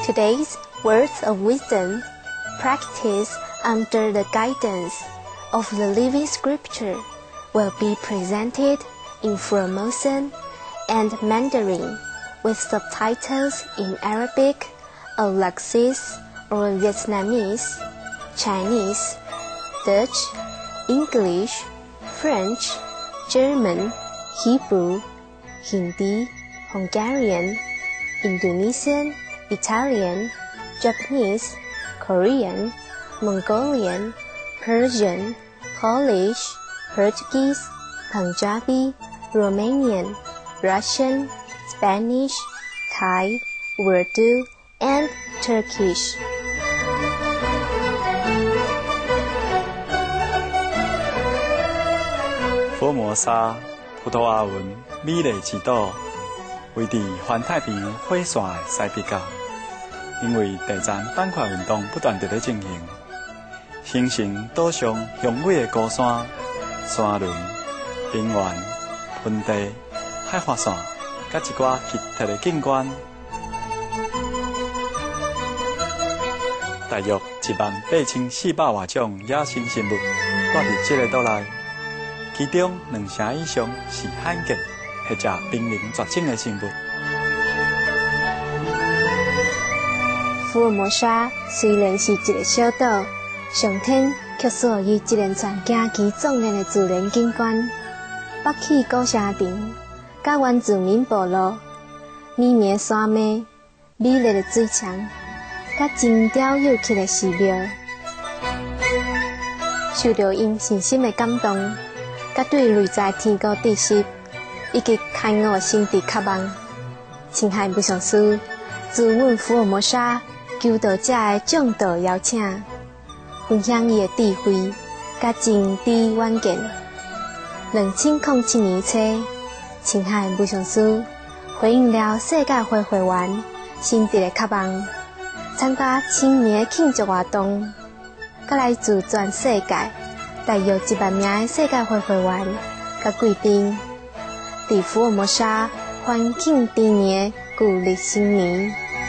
Today's words of wisdom, practiced under the guidance of the living scripture, will be presented in Formosan and Mandarin with subtitles in Arabic, Alexis or Vietnamese, Chinese, Dutch, English, French, German, Hebrew, Hindi, Hungarian, Indonesian, Italian, Japanese, Korean, Mongolian, Persian, Polish, Portuguese, Punjabi, Romanian, Russian, Spanish, Thai, Urdu, and Turkish. 佛摩沙葡萄牙文美丽之岛，位伫环太平洋火线的西北角。因为地层板块运动不断地在进行，形成岛上雄伟的高山、山峦、平原、盆地、海岸线，甲一寡奇特的景观。大约18400多种野生生物住伫这个岛内，其中2成以上是罕见或者濒临绝种的生物。 福尔摩沙虽然是一个小岛，上天却赐予一连串惊奇壮丽的自然景观，北起古城城，甲原住民部落，绵绵的山脉，美丽的水墙，甲精雕又刻的寺庙，受到因信心的感动，甲对内在天高地势以及开悟的心智渴望，青海不上师自阮福尔摩沙求道者的众道邀请，分享伊的智慧甲真知远见。2007年初，青海无上师回应了世界会会员心智的渴望，参加青年的庆祝活动，甲来自全世界大约1万名的世界会会员甲贵宾，伫福尔摩沙欢庆第年旧历新年。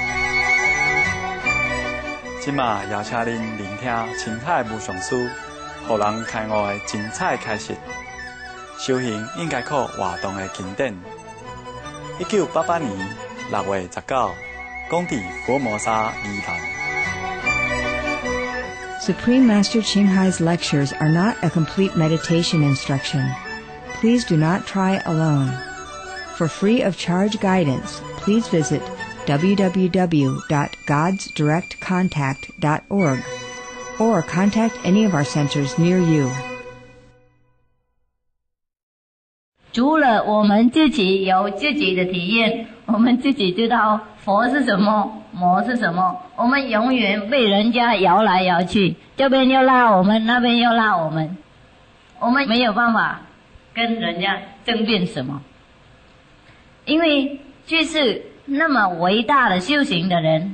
今嘛邀请您聆听青海无上师互人开悟的精彩开示。修行应该靠活动的经典。1988年6月19，讲伫福尔摩沙宜兰。 Supreme Master Ching Hai's lectures are not a complete meditation instruction. Please do not try alone. For free of charge guidance, please visit www.godsdirectcontact.org or contact any of our centers near you. 除了我们自己有自己的体验，我们自己知道佛是什么，魔是什么，我们永远被人家摇来摇去，这边又拉我们，那边又拉我们，我们没有办法跟人家争辩什么，因为就是那么伟大的修行的人，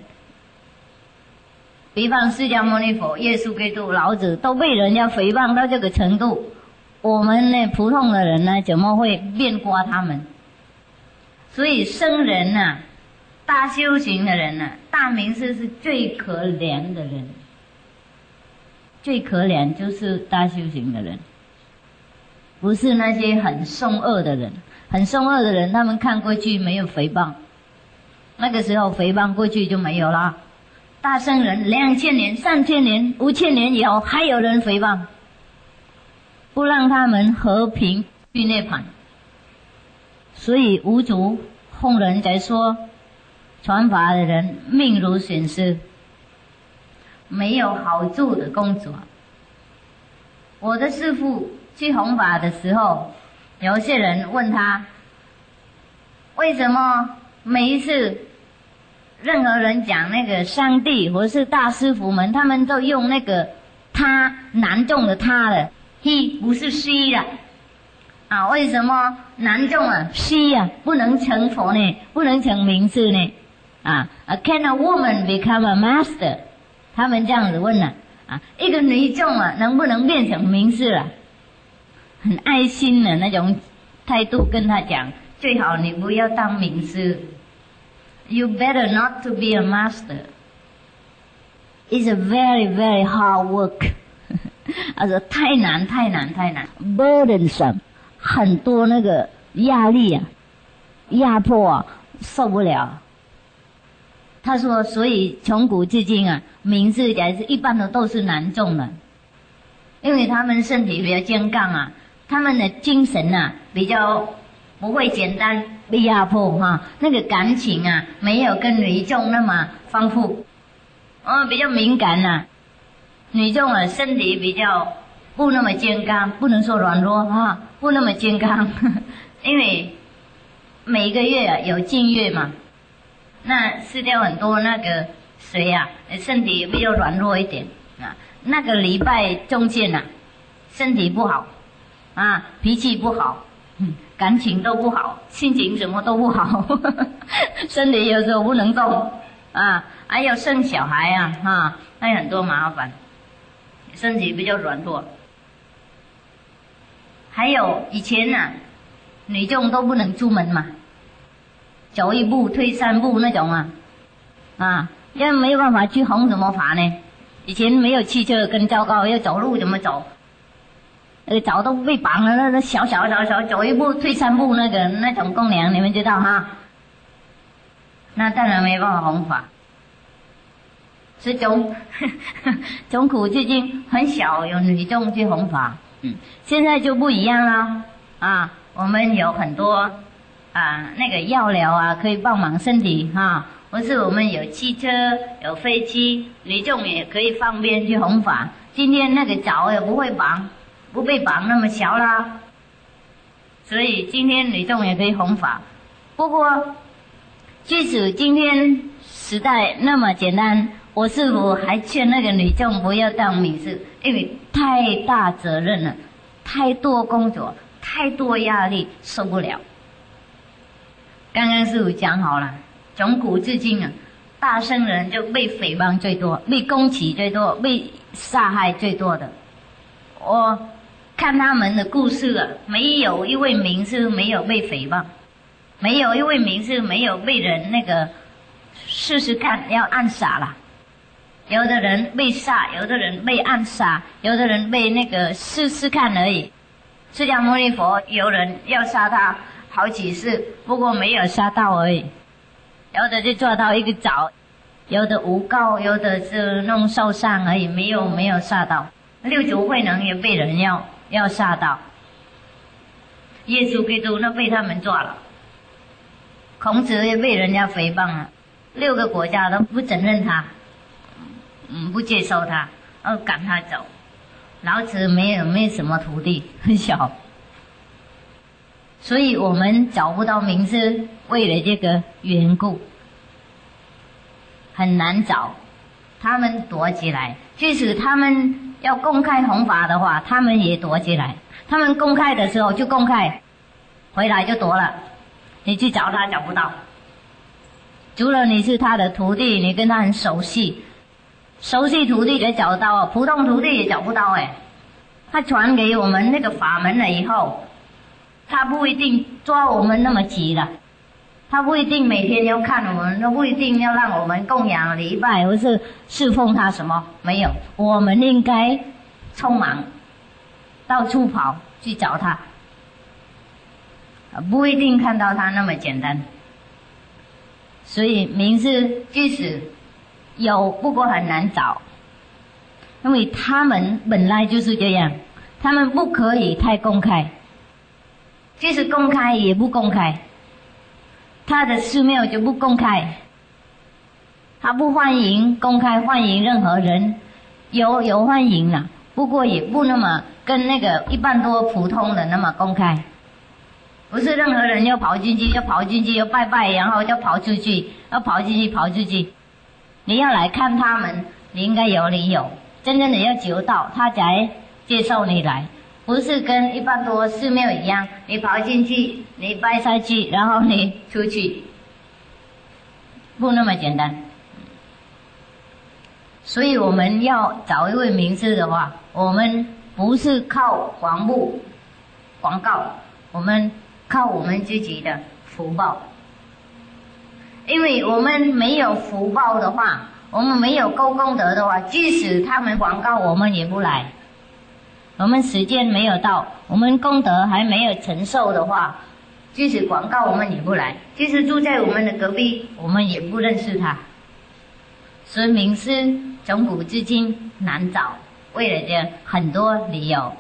比方释迦牟尼佛、耶稣基督、老子都被人家诽谤到这个程度，我们呢普通的人呢怎么会面瓜他们？所以僧人啊，大修行的人啊，大明师是最可怜的人，最可怜就是大修行的人，不是那些很凶恶的人。很凶恶的人他们看过去没有诽谤，那个时候诽谤过去就没有了。大圣人2000年、3000年、5000年以后还有人诽谤，不让他们和平去涅槃。所以五祖后人才说，传法的人命如损失，没有好处的工作。我的师父去弘法的时候，有些人问他，为什么每一次任何人讲那个上帝或是大师傅们，他们都用那个他男众的他的 he 不是 she 的啊？为什么男众啊 she 啊不能成佛呢？不能成名士呢？啊 ，Can a woman become a master？ 他们这样子问了啊，一个女众啊能不能变成名士啊？很爱心的那种态度跟他讲，最好你不要当名师， You better not to be a master. It's a very, very hard work. 他说太难 burdensome， 很多那个压力啊，压迫啊，受不了。他说，所以从古至今啊，明士还是一般的都是难中的，因为他们身体比较健康啊，他们的精神啊比较不会简单被压迫哈，那个感情啊没有跟女众那么丰富，比较敏感啊。女众啊身体比较不那么健康，不能说软弱哈，不那么健康，因为每个月啊有净月嘛，那吃掉很多那个水啊，身体比较软弱一点啊。那个礼拜中间啊，身体不好啊，脾气不好，感情都不好，心情什么都不好，身体有时候不能动啊，还有生小孩啊，还有很多麻烦，身体比较软弱。还有以前啊，女众都不能出门嘛，走一步退三步那种啊，因为没有办法去弘什么法呢？以前没有汽车跟糟糕，要走路怎么走？脚都被绑了，那小走一步退三步那种供娘，你们知道哈？那当然没办法弘法。是从古至今很少有女众去弘法，现在就不一样了啊！我们有很多那个药疗啊，可以帮忙身体哈。或是我们有汽车、有飞机，女众也可以方便去弘法。今天那个脚也不被绑那么小啦，所以今天女众也可以弘法。不过，即使今天时代那么简单，我师父还劝那个女众不要当明士，因为太大责任了，太多工作，太多压力，受不了。刚刚师父讲好了，从古至今啊，大圣人就被诽谤最多，被攻击最多，被杀害最多的。我看他们的故事啊，没有一位明士没有被诽谤，没有一位明士没有被人那个试试看要暗杀了。有的人被杀，有的人被暗杀，有的人被那个试试看而已。释迦牟尼佛有人要杀他好几次，不过没有杀到而已。有的就抓到一个爪，有的诬告，有的是弄受伤而已，没有杀到。六祖慧能也被人要杀到，耶稣基督那被他们抓了，孔子也被人家诽谤了，6个国家都不承认他，不接受他，赶他走。老子没有什么徒弟，很小，所以我们找不到名师，为了这个缘故很难找，他们躲起来。即使他们要公开弘法的话，他们也躲起来。他们公开的时候就公开，回来就躲了，你去找他找不到。除了你是他的徒弟，你跟他很熟悉徒弟也找到，普通徒弟也找不到他传给我们那个法门了以后，他不一定抓我们那么急了，他不一定每天要看我们，都不一定要让我们供养礼拜或是侍奉他什么，没有，我们应该匆忙到处跑去找他，不一定看到他那么简单。所以名师即使有，不过很难找，因为他们本来就是这样，他们不可以太公开，即使公开也不公开，他的寺庙就不公开，他不欢迎公开欢迎任何人，有欢迎啦，不过也不那么跟那个一般多普通的那么公开，不是任何人要跑进去要拜拜，然后就跑出去，要跑出去。你要来看他们，你应该有理由，真正的要求到他才接受你来，不是跟一般多寺庙一样，你跑进去，你拜下去，然后你出去，不那么简单。所以我们要找一位名师的话，我们不是靠广告，我们靠我们自己的福报。 因为我们没有福报的话，我们没有够功德的话，即使他们广告我们也不来。我们时间没有到，我们功德还没有承受的话，即使广告我们也不来，即使住在我们的隔壁，我们也不认识他。所以名师从古至今难找，为了这很多理由。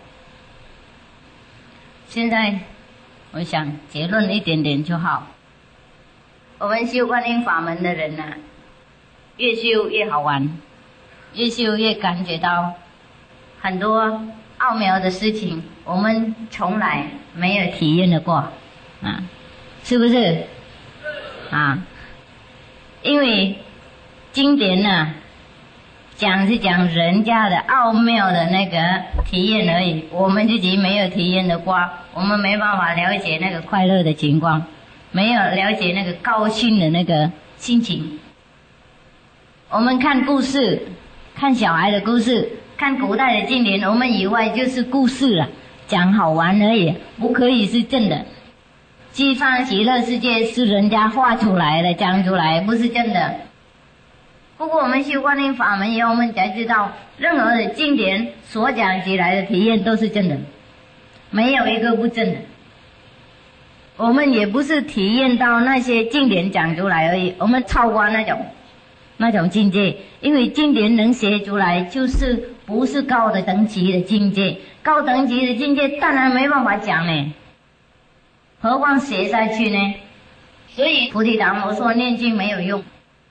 现在我想结论一点点就好。我们修观音法门的人啊，越修越好玩，越修越感觉到很多奥妙的事情，我们从来没有体验的过啊，是不是？啊，因为经典呢，讲是讲人家的奥妙的那个体验而已，我们自己没有体验的过，我们没办法了解那个快乐的情况，没有了解那个高兴的那个心情。我们看故事，看小孩的故事，看古代的经典，我们以为就是故事了，讲好玩而已，不可以是真的。西方极乐世界是人家画出来的，讲出来，不是真的。不过我们修观音法门以后，我们才知道，任何的经典所讲起来的体验都是真的，没有一个不真的。我们也不是体验到那些经典讲出来而已，我们超过那种境界，因为经典能写出来，就是不是高的等级的境界，高等级的境界当然没办法讲呢，何况写下去呢？所以菩提达摩说念经没有用，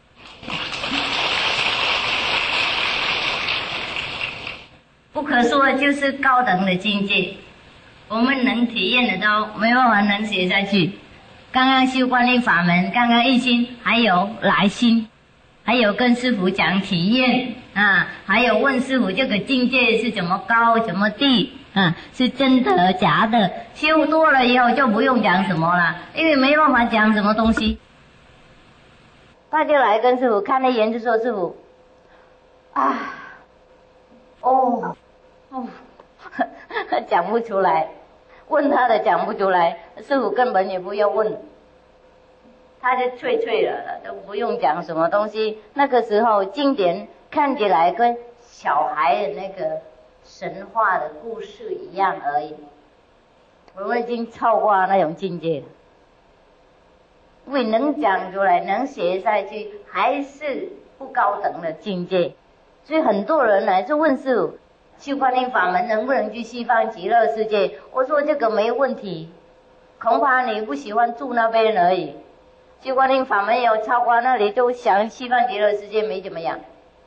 不可说的就是高等的境界，我们能体验得到，没办法能写下去。刚刚修观音法门，刚刚一心，还有来心，还有跟师父讲体验啊，还有问师父这个境界是怎么高怎么低啊，是真的假的。修多了以后就不用讲什么了，因为没办法讲什么东西。他就来跟师父看了一眼，就说师父啊，讲不出来，问他的讲不出来，师父根本也不要问，他就脆了，都不用讲什么东西。那个时候经典看起来跟小孩的那个神话的故事一样而已，我们已经超过那种境界了。因为能讲出来，能写下去，还是不高等的境界。所以很多人来就问师父，修观音法门能不能去西方极乐世界？我说这个没问题，恐怕你不喜欢住那边而已。修观音法门有超过那里，就想西方极乐世界没怎么样。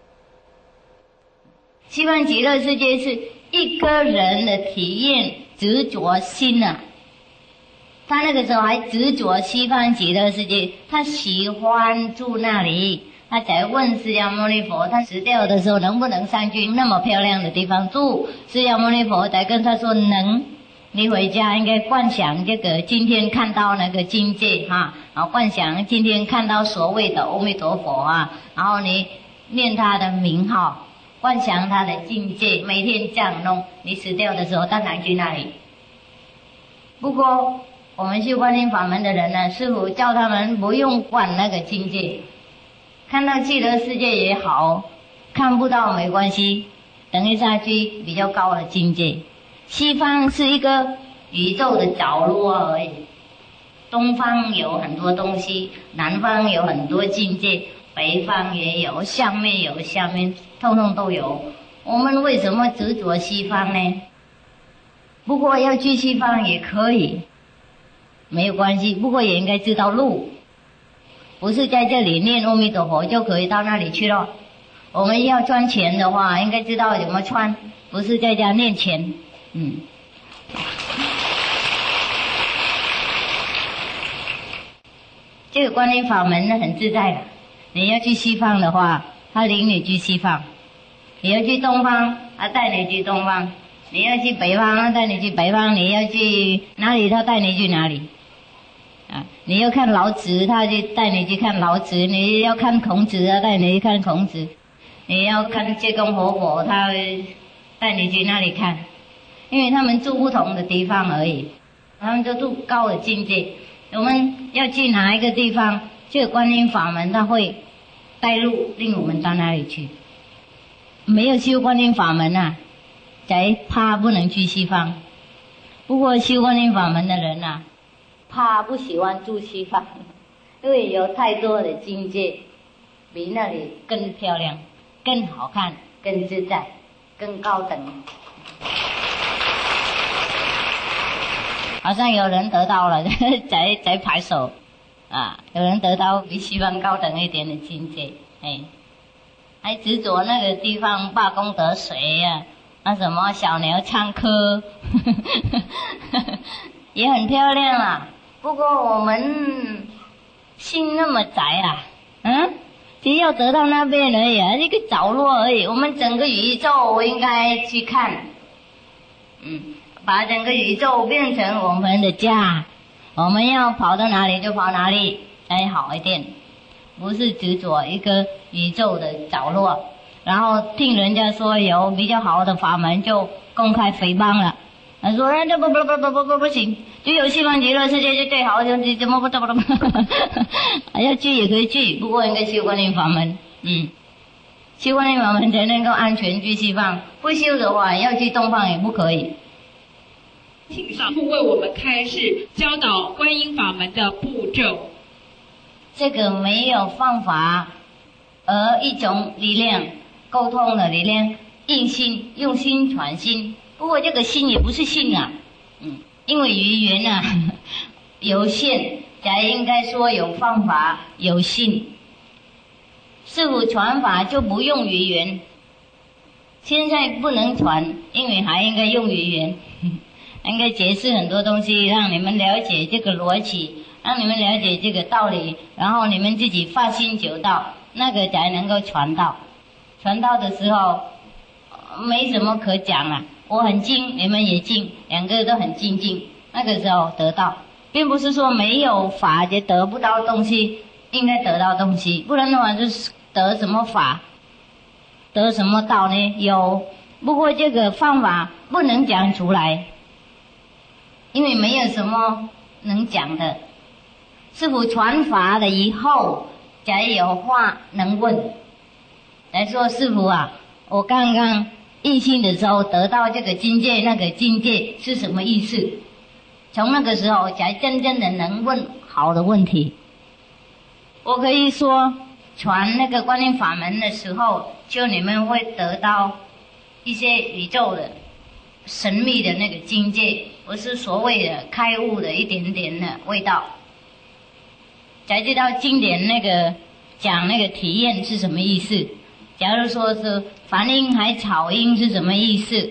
西方极乐世界是一个人的体验执着心啊，他那个时候还执着西方极乐世界，他喜欢住那里。他才问释迦牟尼佛，他死掉的时候能不能上去那么漂亮的地方住？释迦牟尼佛才跟他说能，你回家应该观想这个今天看到那个境界哈，然后观想今天看到所谓的阿弥陀佛啊，然后你念他的名号，观想他的境界，每天这样弄，你死掉的时候当然去那里。不过我们修观音法门的人呢，师父叫他们不用管那个境界，看到极乐世界也好，看不到没关系，等一下去比较高的境界。西方是一个宇宙的角落而已，东方有很多东西，南方有很多境界，北方也有，上面有，下面通通都有。我们为什么执着西方呢？不过要去西方也可以，没有关系，不过也应该知道路，不是在这里念阿弥陀佛就可以到那里去了。我们要赚钱的话，应该知道怎么赚，不是在家念钱。这个观音法门呢很自在的，你要去西方的话，他领你去西方；你要去东方，他带你去东方；你要去北方，他带你去北方；你要去哪里，他带你去哪里。你要看老子，他就带你去看老子；你要看孔子，他带你去看孔子；你要看借公活佛，他带你去那里看。因为他们住不同的地方而已，他们就住高的境界。我们要去哪一个地方， 这个观音法门它会带路令我们到哪里去。没有修观音法门啊，才怕不能去西方。不过修观音法门的人啊，怕不喜欢住西方，因为有太多的境界比那里更漂亮、更好看、更自在、更高等。好像有人得到了才拍手啊，有人得到比西方高等一点的境界，还执着那个地方罢功德水啊，那什么小牛唱歌也很漂亮啊。不过我们心那么窄啊，只要得到那边而已啊，一个角落而已。我们整个宇宙应该去看，把整个宇宙变成我们的家，我们要跑到哪里就跑哪里才好一点，不是执着一个宇宙的角落，然后听人家说有比较好的法门就公开诽谤了。他说这不行，只有西方极乐世界是最好的，怎么不要去也可以去，不过应该修观音法门，修观音法门才能够安全去西方，不修的话要去东方也不可以。 请师父为我们开示教导观音法门的步骤。 这个没有方法，而一种力量，沟通的力量，用心传心。不过这个心也不是信啊，因为语言啊有限，才应该说有方法有信。师父传法就不用语言，现在不能传，因为还应该用语言，应该解释很多东西，让你们了解这个逻辑，让你们了解这个道理，然后你们自己发心求道，那个才能够传道。传道的时候没什么可讲啊，我很精，你们也精，两个都很精进，那个时候得道，并不是说没有法就得不到东西，应该得到东西，不然的话就是得什么法，得什么道呢？有，不过这个方法不能讲出来，因为没有什么能讲的。师父传法了以后，才有话能问，来说师父啊，我刚刚印心的时候得到这个境界，那个境界是什么意思？从那个时候才真正的能问好的问题。我可以说传那个观音法门的时候，就你们会得到一些宇宙的神秘的那个境界，不是所谓的开悟的一点点的味道，才知道经典那个讲那个体验是什么意思。假如说是梵音还草音是什么意思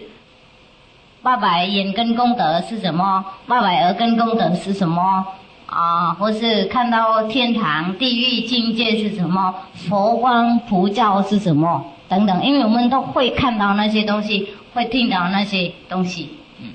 ，800眼根功德是什么，800耳根功德是什么啊？或是看到天堂地狱境界是什么，佛光普照是什么等等，因为我们都会看到那些东西，会听到那些东西，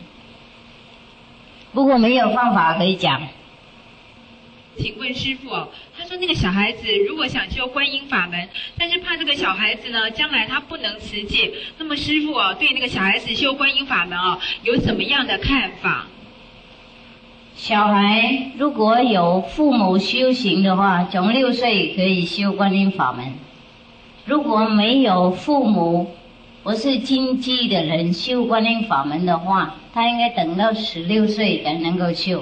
不过没有方法可以讲。 请问师父哦，他说那个小孩子如果想修观音法门，但是怕这个小孩子呢将来他不能持戒，那么师父哦对那个小孩子修观音法门哦有什么样的看法？ 小孩如果有父母修行的话，从6岁可以修观音法门。如果没有父母不是经济的人修观音法门的话，他应该等到16岁才能够修。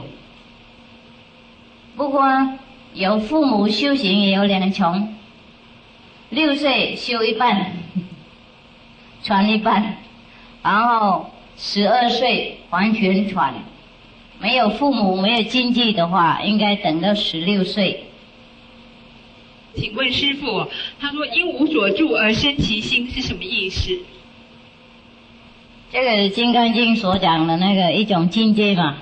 不过有父母修行也有2种，6岁修一半传一半，然后12岁完全传。没有父母没有经济的话，应该等到16岁。 请问师父，他说因无所住而生其心是什么意思？ 这个《金刚经》所讲的那个一种境界嘛。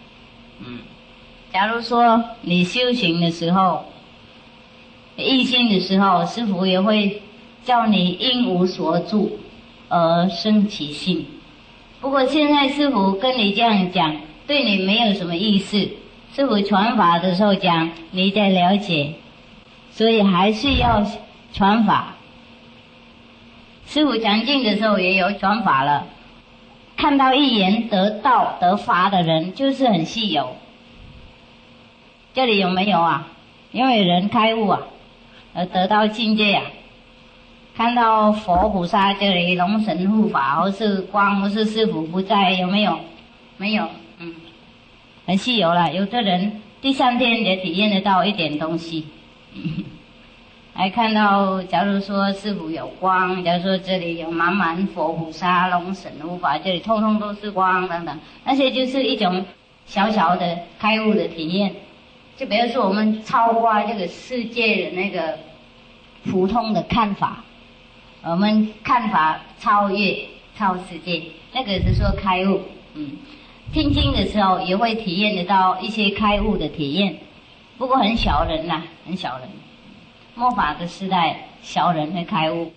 假如说你修行的时候一心的时候，师父也会叫你因无所住而生其心。不过现在师父跟你这样讲，对你没有什么意思。师父传法的时候讲，你在了解，所以还是要传法。师父讲经的时候也有传法了，看到一眼得道得法的人就是很稀有。这里有没有啊？ 因为人开悟啊，得到境界啊，看到佛菩萨这里龙神护法，或是光，或是师父不在，有没有？没有，很稀有了。有的人第3天也体验得到一点东西，还看到，假如说师父有光，假如说这里有满满佛菩萨、龙神护法，这里通通都是光等等，那些就是一种小小的开悟的体验。就比如说我们超过这个世界的那个普通的看法，我们看法超世界，那个是说开悟。听经的时候也会体验得到一些开悟的体验，不过很小人呐，很小人。末法的时代，小人会开悟。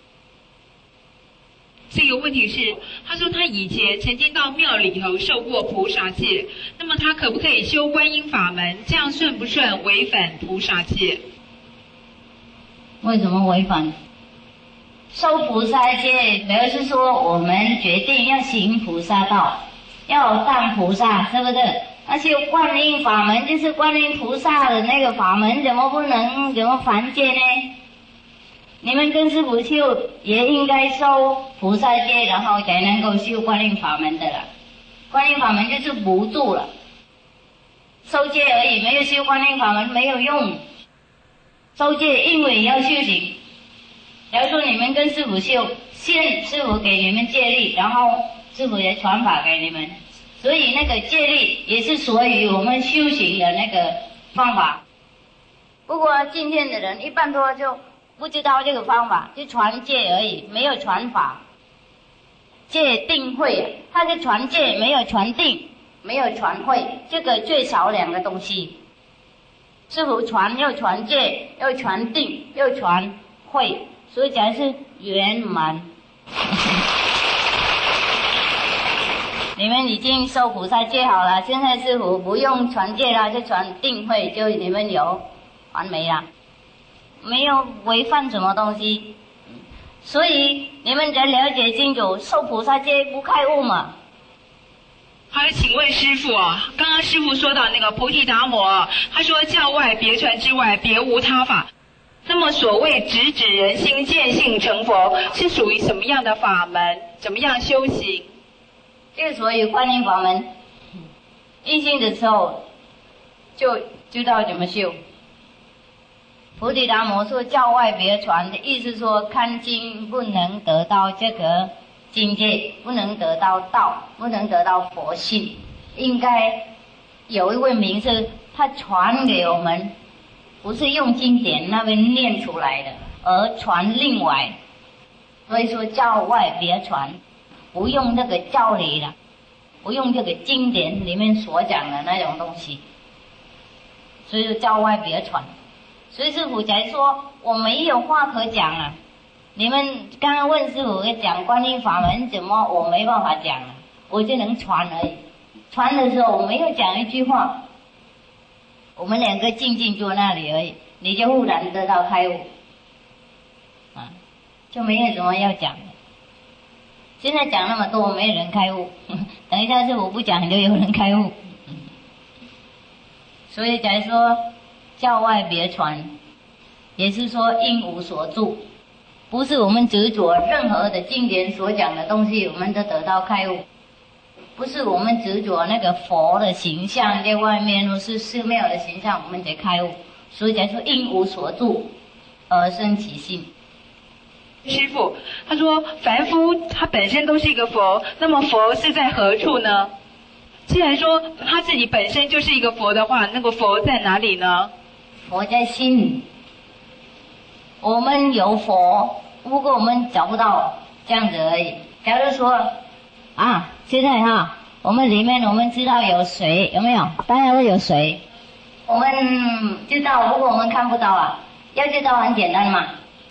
这个问题是，他说他以前曾经到庙里头受过菩萨戒，那么他可不可以修观音法门？这样算不算违反菩萨戒？ 为什么违反？受菩萨戒，表示说我们决定要行菩萨道，要当菩萨，是不是？那修观音法门就是观音菩萨的那个法门，怎么不能怎么犯戒呢？你们跟师父修也应该受菩萨戒，然后才能够修观音法门的了。观音法门就是不住了，受戒而已，没有修观音法门没有用。受戒因为要修行，假如说你们跟师父修，先师父给你们戒律，然后师父也传法给你们。所以那个戒律也是属于我们修行的那个方法。不过今天的人一般多就不知道这个方法，就传戒而已，没有传法。戒定慧，他是传戒，没有传定，没有传慧，这个最少2个东西。师父传又传戒，又传定，又传慧，所以讲是圆满。你们已经受菩萨戒好了，现在师父不用传戒了，就传定慧，就你们有完美了，没有违反什么东西。所以你们才了解清楚，受菩萨戒不开悟嘛。 好，请问师父啊，刚刚师父说到那个菩提达摩，他说教外别传之外，别无他法。那么所谓直指人心、见性成佛，是属于什么样的法门？怎么样修行？ 这个所以观音法门，一心的时候就知道怎么修。菩提达摩说教外别传的意思说，看经不能得到这个境界，不能得到道，不能得到佛性，应该有一位名师，他传给我们，不是用经典那边念出来的，而传另外。所以说教外别传，不用那个教理了，不用这个经典里面所讲的那种东西，所以说教外别传。所以师父才说我没有话可讲啊，你们刚刚问师父讲观音法门怎么，我没办法讲啊，我就能传而已。传的时候我没有讲一句话，我们2个静静坐那里而已，你就忽然得到开悟啊，就没有什么要讲的。现在讲那么多，没有人开悟，等一下师父不讲就有人开悟。所以才说教外别传，也是说应无所住，不是我们执着任何的经典所讲的东西，我们都得到开悟。不是我们执着那个佛的形象在外面，或是寺庙的形象，我们才开悟。所以才说应无所住而生其性。 师父，他说凡夫他本身都是一个佛，那么佛是在何处呢？既然说他自己本身就是一个佛的话，那个佛在哪里呢？ 佛在心里。我们有佛，不过我们找不到，这样子而已。假如说啊，现在我们里面我们知道有水，有没有？当然会有水，我们知道，不过我们看不到啊。要知道很简单嘛，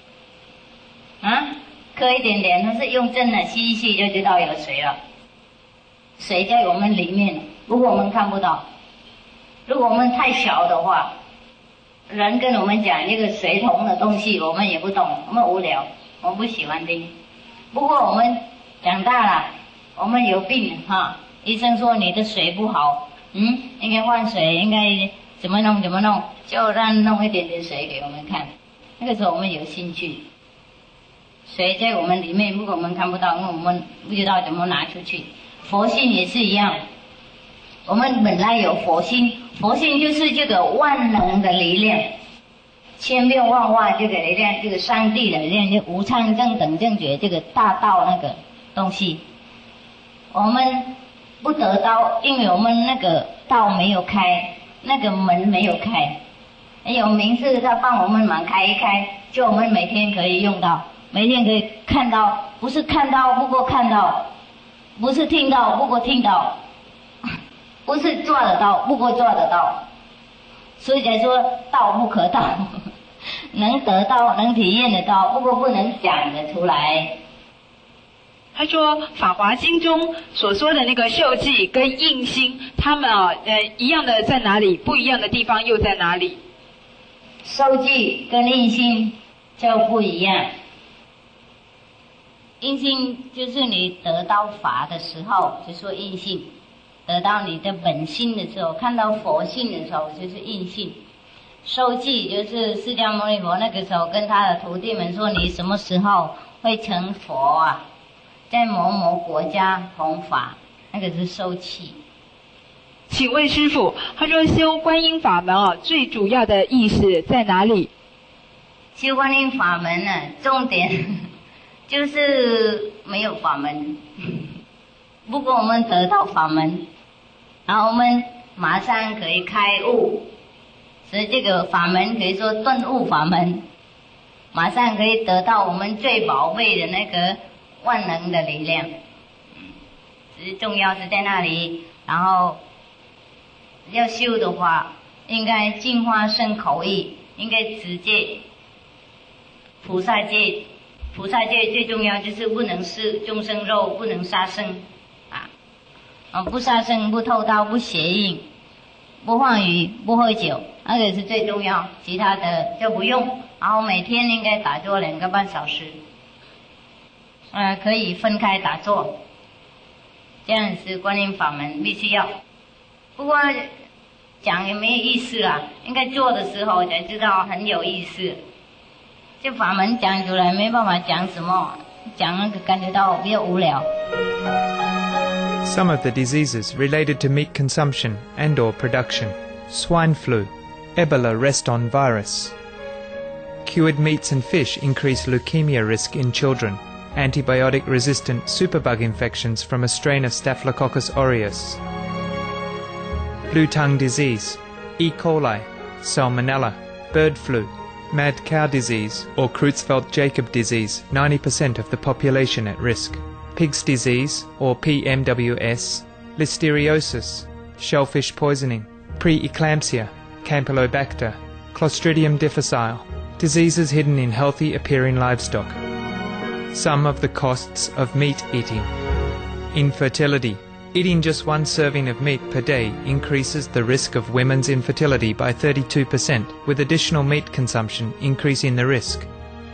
磕一点点，它是用针的吸一吸就知道有水了。水在我们里面，不过我们看不到。如果我们太小的话，人跟我们讲这个水桶的东西，我们也不懂，我们无聊，我们不喜欢听。不过我们长大了，我们有病医生说你的水不好，应该换水，应该怎么弄，就让弄一点点水给我们看。那个时候我们有兴趣，水在我们里面，如果我们看不到，因为我们不知道怎么拿出去。佛性也是一样，我们本来有佛性，佛性就是这个万能的力量，千变万化这个力量，这个上帝的力量，就无常正等正觉这个大道那个东西，我们不得到，因为我们那个道没有开，那个门没有开。有名字他帮我们忙开一开，就我们每天可以用到，每天可以看到，不是看到不过看到，不是听到不过听到，不是抓得到不过抓得到。所以才说道不可道，能得到能体验得到，不过不能讲得出来。 他说《法华经》中所说的那个受记跟印心，他们一样的在哪里？不一样的地方又在哪里？ 受记跟印心就不一样。印心就是你得到法的时候，就说印性；得到你的本性的时候，看到佛性的时候，就是印性。受记就是释迦牟尼佛那个时候跟他的徒弟们说，你什么时候会成佛啊？在某某国家弘法，那个是受记。 请问师父，他说修观音法门最主要的意思在哪里？ 修观音法门呢，重点就是没有法门，不过我们得到法门，然后我们马上可以开悟，所以这个法门可以说顿悟法门，马上可以得到我们最宝贝的那个万能的力量。只是重要是在那里，然后要修的话，应该净化身口意，应该直接菩萨戒。菩萨戒最重要就是不能吃众生肉，不能杀生不杀生，不偷盗，不邪淫，不放鱼，不喝酒，那个是最重要，其他的就不用。然后每天应该打坐2个半小时，可以分开打坐，这样是观音法门必须要。不过讲也没有意思啦，应该做的时候才知道很有意思。这法门讲出来没办法讲什么，讲感觉到比较无聊。 Some of the diseases related to meat consumption and or production: swine flu, Ebola reston virus. Cured meats and fish increase leukemia risk in children. Antibiotic-resistant superbug infections from a strain of Staphylococcus aureus. Blue tongue disease, E. coli, Salmonella, bird flu, mad cow disease or Creutzfeldt-Jakob disease, 90% of the population at risk. Pig's disease or PMWS, listeriosis, shellfish poisoning, preeclampsia, Campylobacter, Clostridium difficile, diseases hidden in healthy appearing livestock. Some of the costs of meat eating. Infertility. Eating just 1 serving of meat per day increases the risk of women's infertility by 32%, with additional meat consumption increasing the risk.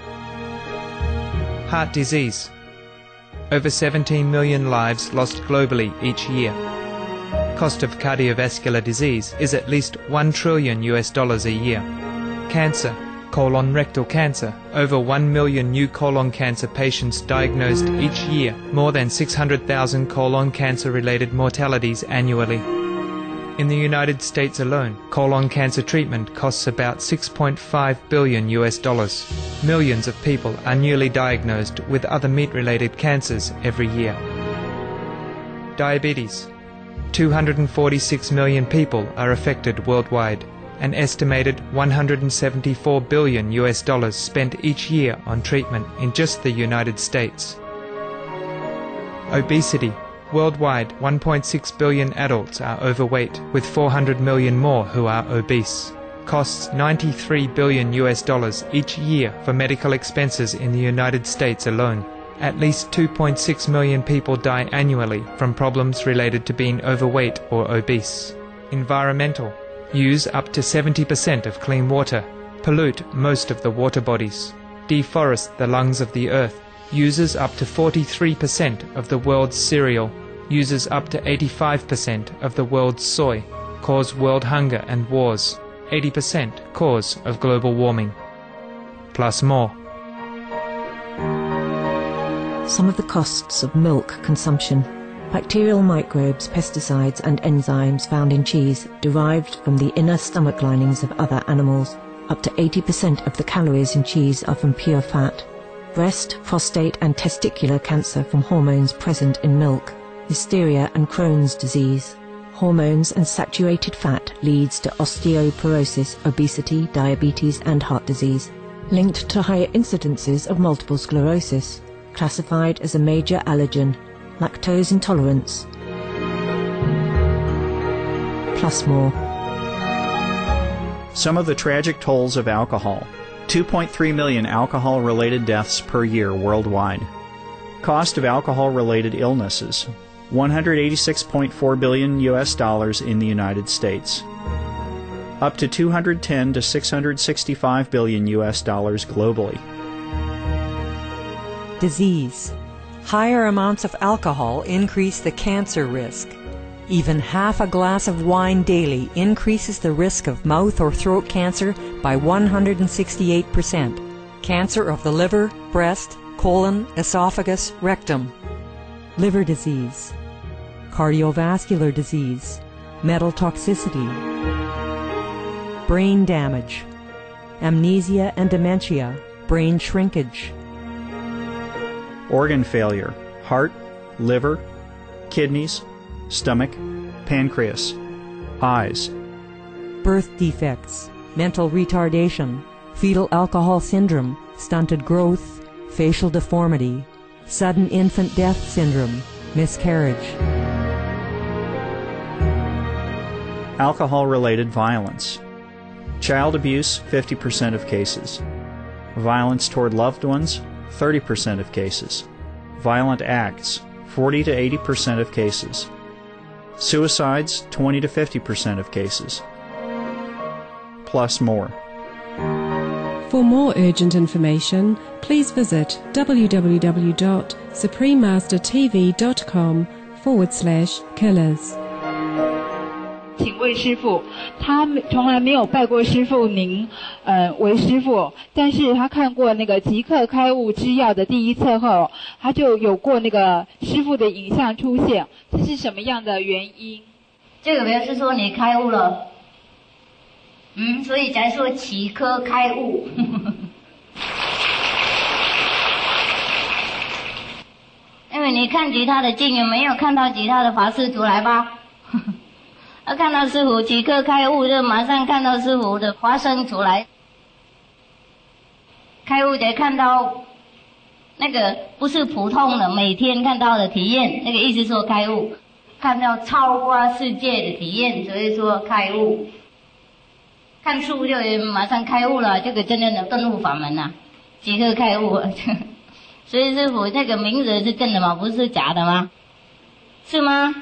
Heart disease. Over 17 million lives lost globally each year. Cost of cardiovascular disease is at least $1 trillion a year. Cancer. Colon rectal cancer. Over 1 million new colon cancer patients diagnosed each year, more than 600,000 colon cancer-related mortalities annually. In the United States alone, colon cancer treatment costs about $6.5 billion. Millions of people are newly diagnosed with other meat-related cancers every year. Diabetes. 246 million people are affected worldwide. An estimated $174 billion spent each year on treatment in just the United States. Obesity. Worldwide, 1.6 billion adults are overweight, with 400 million more who are obese. Costs $93 billion each year for medical expenses in the United States alone. At least 2.6 million people die annually from problems related to being overweight or obese. Environmental. Use up to 70% of clean water. Pollute most of the water bodies. Deforest the lungs of the earth. Uses up to 43% of the world's cereal. Uses up to 85% of the world's soy. cause world hunger and wars, 80% cause of global warming. Plus more. Some of the costs of milk consumption. Bacterial microbes, pesticides and enzymes found in cheese derived from the inner stomach linings of other animals. Up to 80% of the calories in cheese are from pure fat. Breast, prostate and testicular cancer from hormones present in milk. Hysteria and Crohn's disease. Hormones and saturated fat leads to osteoporosis, obesity, diabetes and heart disease. Linked to higher incidences of multiple sclerosis. Classified as a major allergen. Lactose intolerance. Plus more. Some of the tragic tolls of alcohol. 2.3 million alcohol-related deaths per year worldwide. Cost of alcohol-related illnesses. $186.4 billion in the United States. Up to $210 to $665 billion globally. Disease. Higher amounts of alcohol increase the cancer risk. Even half a glass of wine daily increases the risk of mouth or throat cancer by 168%. Cancer of the liver, breast, colon, esophagus, rectum. Liver disease. Cardiovascular disease. Metal toxicity. Brain damage. Amnesia and dementia. Brain shrinkage. Organ failure, heart, liver, kidneys, stomach, pancreas, eyes. Birth defects, mental retardation, fetal alcohol syndrome, stunted growth, facial deformity, sudden infant death syndrome, miscarriage. Alcohol-related violence. Child abuse, 50% of cases. Violence toward loved ones, 30% of cases. Violent acts, 40 to 80% of cases. Suicides, 20 to 50% of cases. Plus more. For more urgent information, please visit www.suprememastertv.com/killers。 请问师父，他从来没有拜过师父您为师父，但是他看过那个《即刻开悟之要》的第一册后，他就有过那个师父的影像出现，这是什么样的原因？ 这个表示说你开悟了，所以才说即刻开悟。因为你看其他的经有没有看到其他的法师出来吧？看到师父即刻开悟，就马上看到师父的化身出来。开悟得看到那个不是普通的每天看到的体验，那个意思说开悟，看到超过世界的体验，所以说开悟。看书就马上开悟了，这个真正的顿悟法门呐，即刻开悟。所以师父那个名字是真的吗？不是假的吗？是吗？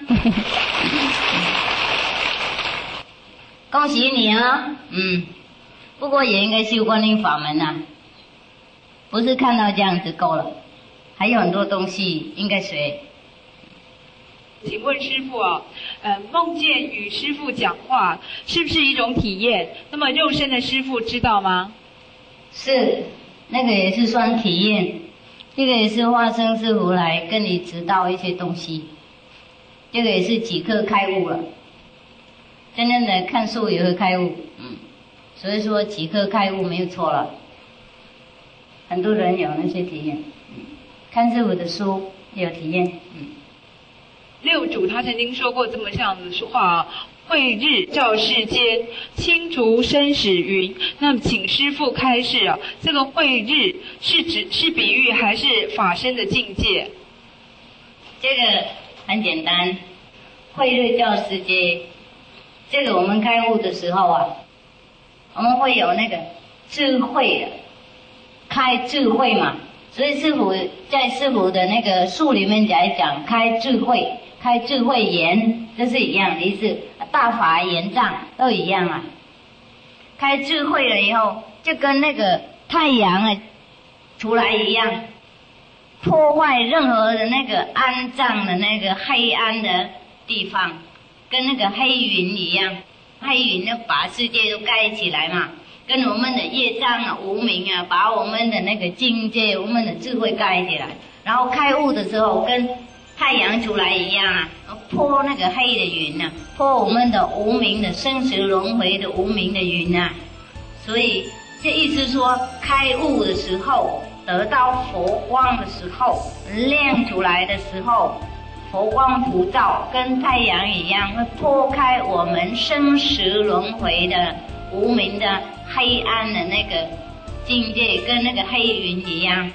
恭喜你啊！不过也应该修观音法门呐，不是看到这样子够了，还有很多东西应该学。 请问师父梦见与师父讲话是不是一种体验？那么肉身的师父知道吗？ 是，那个也是算体验，这个也是化身师父来跟你指导一些东西，这个也是即刻开悟了。真正的看书也会开悟，所以说即刻开悟没有错了。很多人有那些体验，看师父的书有体验， 六祖他曾经说过这么样的话：慧日照世间，清除生死云。那么，请师父开示啊，这个慧日是比喻还是法身的境界？ 这个很简单，慧日照世间。这个我们开悟的时候啊，我们会有那个智慧的，开智慧嘛。所以师父在师父的那个书里面来讲，开智慧眼，这是一样的意思。大法眼藏都一样啊。开智慧了以后，就跟那个太阳啊出来一样，破坏任何的那个安藏的那个黑暗的地方。跟那个黑云一样， 黑云呢把世界都盖起来嘛，跟我们的业障啊、无明啊，把我们的那个境界、我们的智慧盖起来。然后开悟的时候，跟太阳出来一样啊，破那个黑的云啊，破我们的无明的生死轮回的无明的云啊。所以这意思说，开悟的时候，得到佛光的时候，亮出来的时候，佛光普照，跟太阳一样，会破开我们生死轮回的无明的黑暗的那个境界，跟那个黑云一样。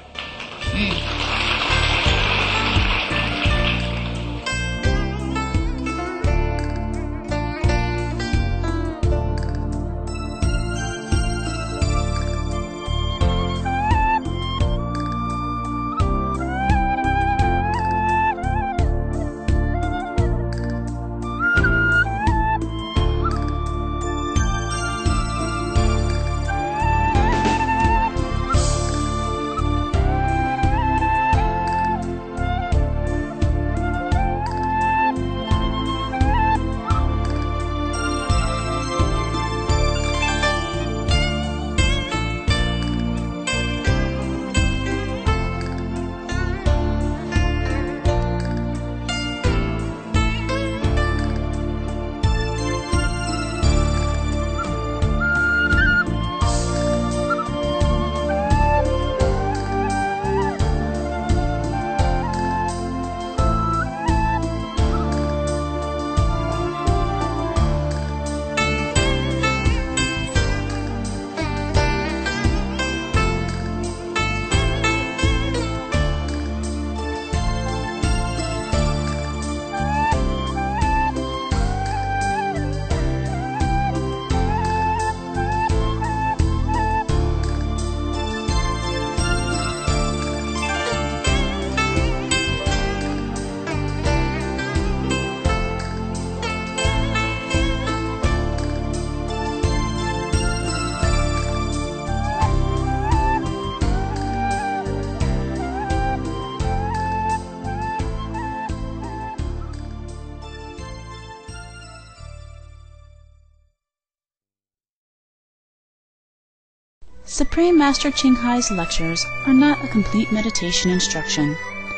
Supreme Master Ching Hai's lectures are not a complete meditation instruction.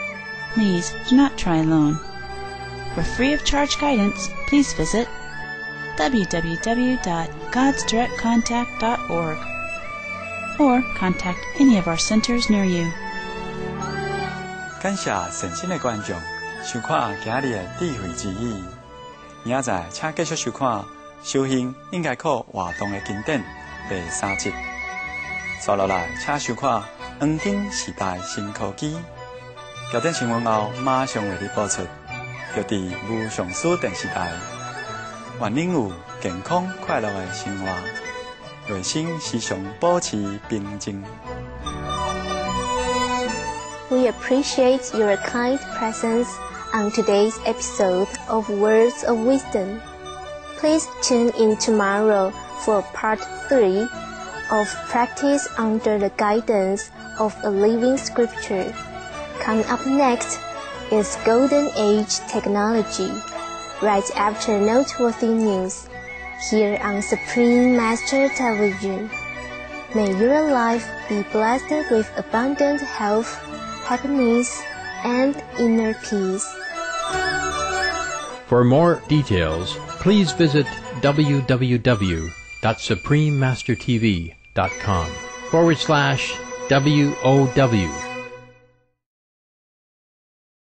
Please do not try alone. For free of charge guidance, please visit www.godsdirectcontact.org or contact any of our centers near you. 感谢善心的观众收看今日的智慧之语。明仔载请继续收看《修行应该靠活动的经典》第3集。接落来，请收看《黄金时代新科技》。焦点新闻后，马上为你播出。就伫无上师电视台，愿恁有健康快乐的生活，内心时常保持平静。 We appreciate your kind presence on today's episode of Words of Wisdom. Please tune in tomorrow for part 3 of Practice Under the Guidance of a Living Scripture. Coming up next is Golden Age Technology, right after noteworthy news, here on Supreme Master Television. May your life be blessed with abundant health, happiness, and inner peace. For more details, please visit www.suprememastertv.com/WOW